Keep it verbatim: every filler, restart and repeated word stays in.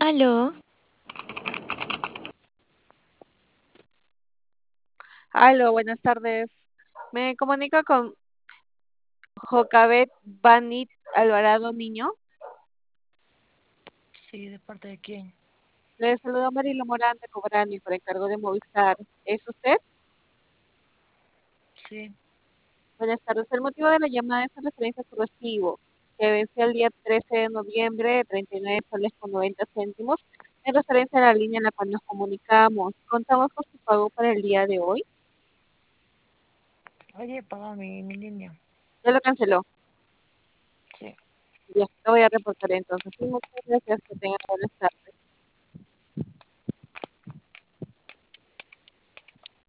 Aló, Aló, buenas tardes. Me comunico con Jocabet Banit Alvarado Niño. sí, ¿de parte de quién? Le saludo a Marilo Morán de Cobrani por encargo de Movistar. ¿Es usted? Sí, Buenas tardes. El motivo de la llamada es en referencia a su recibo, que venció el día trece de noviembre, treinta y nueve soles con noventa céntimos, en referencia a la línea en la cual nos comunicamos. Contamos con su pago para el día de hoy. oye, paga mi, mi línea. Ya lo canceló. Sí. Ya, lo voy a reportar entonces. Sí, muchas gracias. Que tenga buenas tardes.